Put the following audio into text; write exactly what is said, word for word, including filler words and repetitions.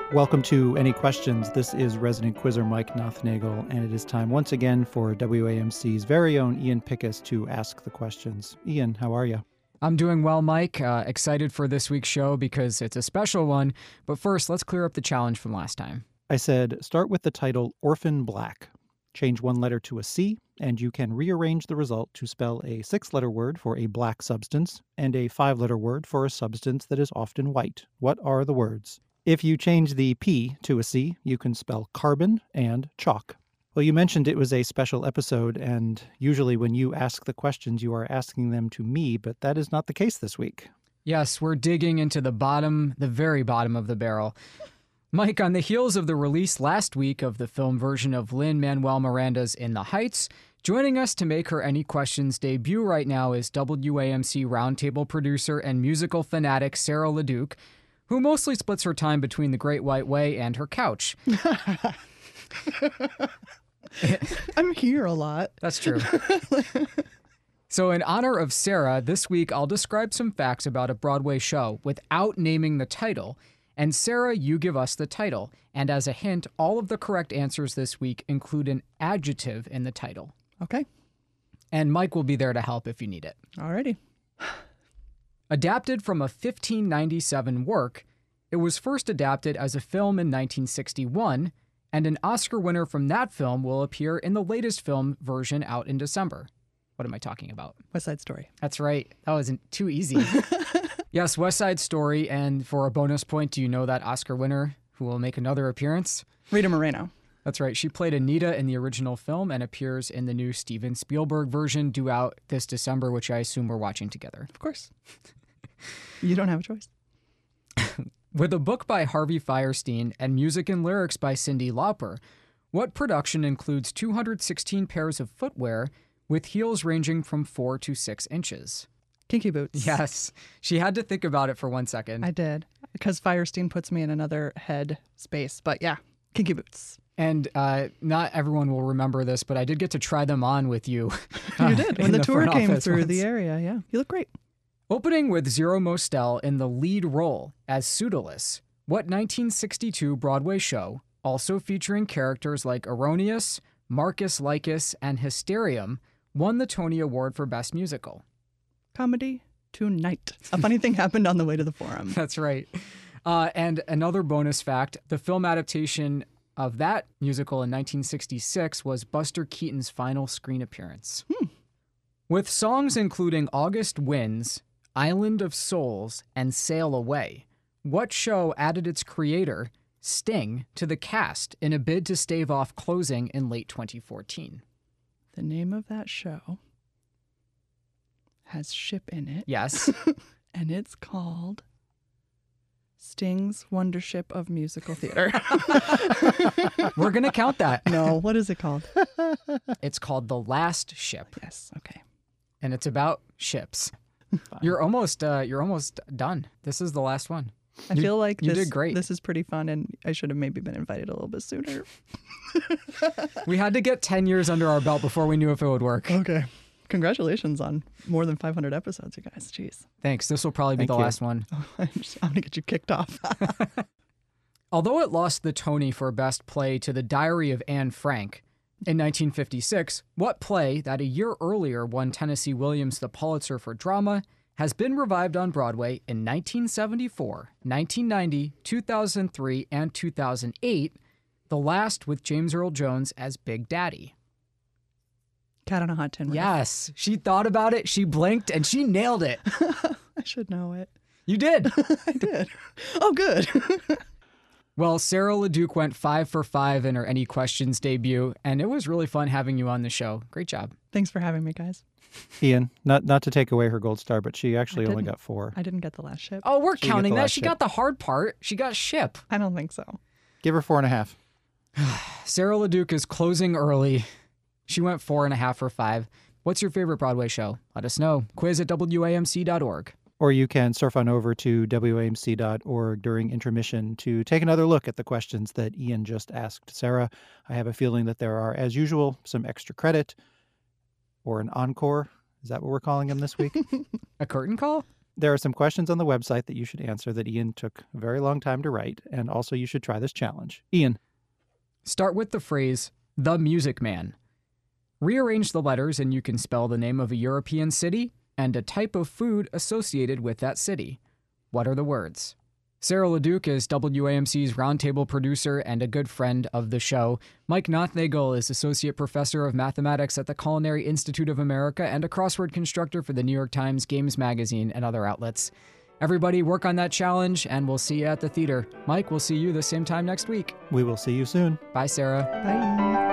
Welcome to Any Questions. This is resident quizzer Mike Nothnagel, and it is time once again for W A M C's very own Ian Pickus to ask the questions. Ian, how are you? I'm doing well, Mike. Uh, excited for this week's show because it's a special one. But first, let's clear up the challenge from last time. I said start with the title Orphan Black. Change one letter to a C, and you can rearrange the result to spell a six-letter word for a black substance and a five-letter word for a substance that is often white. What are the words? If you change the P to a C, you can spell carbon and chalk. Well, you mentioned it was a special episode, and usually when you ask the questions, you are asking them to me, but that is not the case this week. Yes, we're digging into the bottom, the very bottom of the barrel. Mike, on the heels of the release last week of the film version of Lin-Manuel Miranda's In the Heights, joining us to make her Any Questions debut right now is W A M C Roundtable producer and musical fanatic Sarah LeDuc, who mostly splits her time between the Great White Way and her couch. I'm here a lot. That's true. So in honor of Sarah, this week I'll describe some facts about a Broadway show without naming the title. And Sarah, you give us the title. And as a hint, all of the correct answers this week include an adjective in the title. Okay. And Mike will be there to help if you need it. Alrighty. Adapted from a fifteen ninety-seven work, it was first adapted as a film in nineteen sixty-one, and an Oscar winner from that film will appear in the latest film version out in December. What am I talking about? West Side Story. That's right. That wasn't too easy. Yes, West Side Story, and for a bonus point, do you know that Oscar winner who will make another appearance? Rita Moreno. That's right. She played Anita in the original film and appears in the new Steven Spielberg version due out this December, which I assume we're watching together. Of course. You don't have a choice. With a book by Harvey Fierstein and music and lyrics by Cyndi Lauper, what production includes two hundred sixteen pairs of footwear with heels ranging from four to six inches? Kinky Boots. Yes. She had to think about it for one second. I did. Because Fierstein puts me in another head space. But yeah, Kinky Boots. And uh, not everyone will remember this, but I did get to try them on with you. You did. When the, the tour front came office through once. the area, yeah. You look great. Opening with Zero Mostel in the lead role as Pseudolus, what nineteen sixty-two Broadway show, also featuring characters like Erroneous, Marcus Lycus, and Hysterium, won the Tony Award for Best Musical? Comedy Tonight. A funny thing happened on the way to the forum. That's right. Uh, and another bonus fact, the film adaptation of that musical in nineteen sixty-six was Buster Keaton's final screen appearance. Hmm. With songs including August Winds, Island of Souls, and Sail Away, what show added its creator, Sting, to the cast in a bid to stave off closing in late twenty fourteen? The name of that show has ship in it. Yes. And it's called Sting's Wondership of Musical Theater. We're going to count that. No, what is it called? It's called The Last Ship. Yes, okay. And it's about ships. Fine. You're almost uh, you're almost done. This is the last one. I You- feel like you this, did great. this is pretty fun, and I should have maybe been invited a little bit sooner. We had to get ten years under our belt before we knew if it would work. Okay. Congratulations on more than five hundred episodes, you guys. Jeez. Thanks. This will probably be Thank the you. last one. I'm, just, I'm going to get you kicked off. Although it lost the Tony for Best Play to The Diary of Anne Frank in nineteen fifty-six, what play that a year earlier won Tennessee Williams the Pulitzer for Drama has been revived on Broadway in nineteen seventy-four, nineteen ninety, two thousand three, and two thousand eight, the last with James Earl Jones as Big Daddy? Cat on a Hot Tin Roof. Yes, she thought about it, she blinked, and she nailed it. I should know it. You did. I did. Oh, good. Well, Sarah LeDuc went five for five in her Any Questions debut, and it was really fun having you on the show. Great job. Thanks for having me, guys. Ian, not not to take away her gold star, but she actually I only didn't. got four. I didn't get the last ship. Oh, we're She got counting the that. last She ship. got the hard part. She got ship. I don't think so. Give her four and a half. Sarah LeDuc is closing early. She went four and a half for five. What's your favorite Broadway show? Let us know. Quiz at W A M C dot org. Or you can surf on over to W A M C dot org during intermission to take another look at the questions that Ian just asked Sarah. I have a feeling that there are, as usual, some extra credit or an encore. Is that what we're calling them this week? A curtain call? There are some questions on the website that you should answer that Ian took a very long time to write, and also you should try this challenge. Ian. Start with the phrase, the Music Man. Rearrange the letters and you can spell the name of a European city and a type of food associated with that city. What are the words? Sarah LeDuc is W A M C's roundtable producer and a good friend of the show. Mike Nothnagel is associate professor of mathematics at the Culinary Institute of America and a crossword constructor for the New York Times, Games Magazine, and other outlets. Everybody work on that challenge, and we'll see you at the theater. Mike, we'll see you the same time next week. We will see you soon. Bye, Sarah. Bye.